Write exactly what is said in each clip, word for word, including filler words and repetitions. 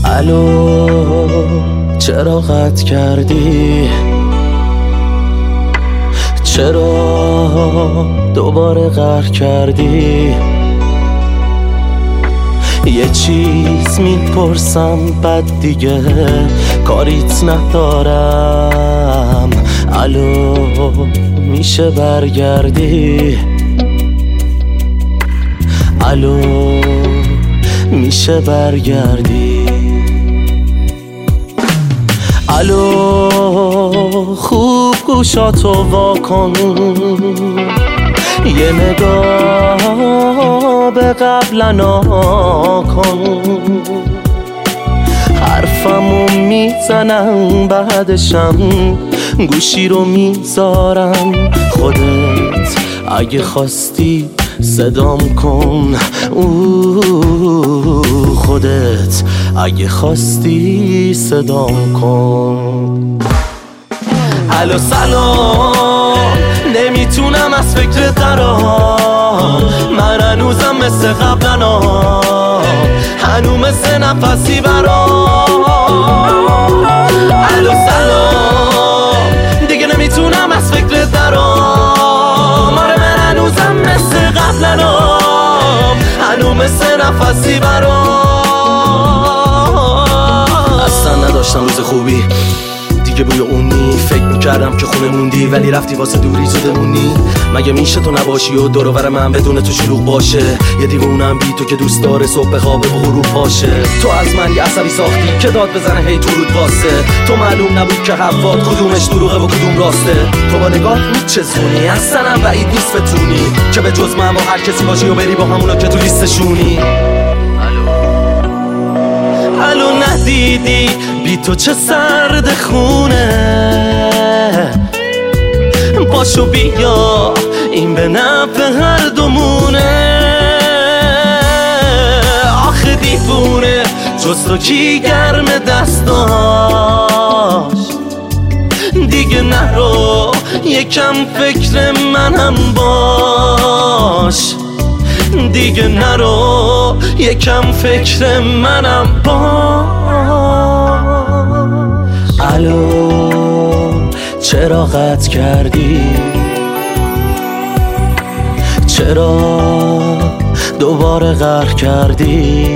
الو چرا قطع کردی؟ چرا دوباره قهر کردی؟ یه چیز میپرسم بعد دیگه کاریت ندارم. الو میشه برگردی؟ الو میشه برگردی؟ الو خوب گوشاتو واکن، یه نگاه به قبلنا کن. حرفمو میزنم بعدشم گوشی رو میذارم. خودت اگه خواستی صدام کن، اوه خودت اگه خواستی صدام کن. الو سلام، نمیتونم از فکر درام. من هنوزم مثل قبلنا، هنو مثل نفسی برام. الو سلام، دیگه نمیتونم از فکر درام. آره من هنوزم مثل قبلنا، هنو مثل نفسی برام. اصلا نداشتم روز خوبی دیگه، بوی اونی فکر میکردم که خونه موندی، ولی رفتی واسه دوری زودمونی. مگه میشه تو نباشی و دور و بر من بدون تو شلوغ باشه؟ یه دیوونم بی تو که دوست داره صبح خوابه و غروب باشه. تو از من یه عصبی ساختی که داد بزنه هی تو رود واسه. تو معلوم نبود که حرفات کدومش دروغه و کدوم راسته. تو با نگاه میچزونی، اصلا هم بعید نیست بتونی که به جز من با هر کسی باشی و بری با همونا که تو لیستشونی. الو ندیدی بی تو چه سرد خونه؟ باشو بیا این به نفع هر دومونه. آخه دیوونه جز تو کی گرم دستاش؟ دیگه نرو یکم فکر منم باش. دیگه نرو یکم فکر منم باش. الو چرا قطع کردی؟ چرا دوباره قهر کردی؟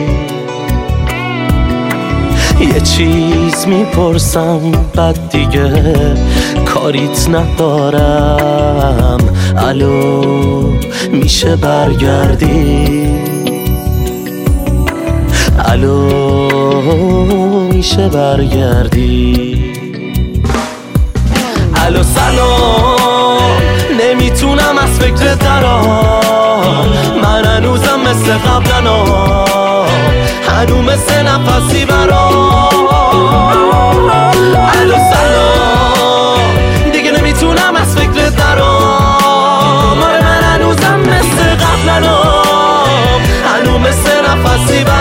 یه چیز میپرسم بعد دیگه کاریت ندارم. الو میشه برگردی؟ الو میشه برگردی؟ الو سلام، نمیتونم از فکر درام. من هنوزم مثل قبلنا، هنو مثل نفسی برام. الو سلام، دیگه نمیتونم از فکر درام. آره من هنوزم مثل قبلنا، هنو مثل نفسی برام.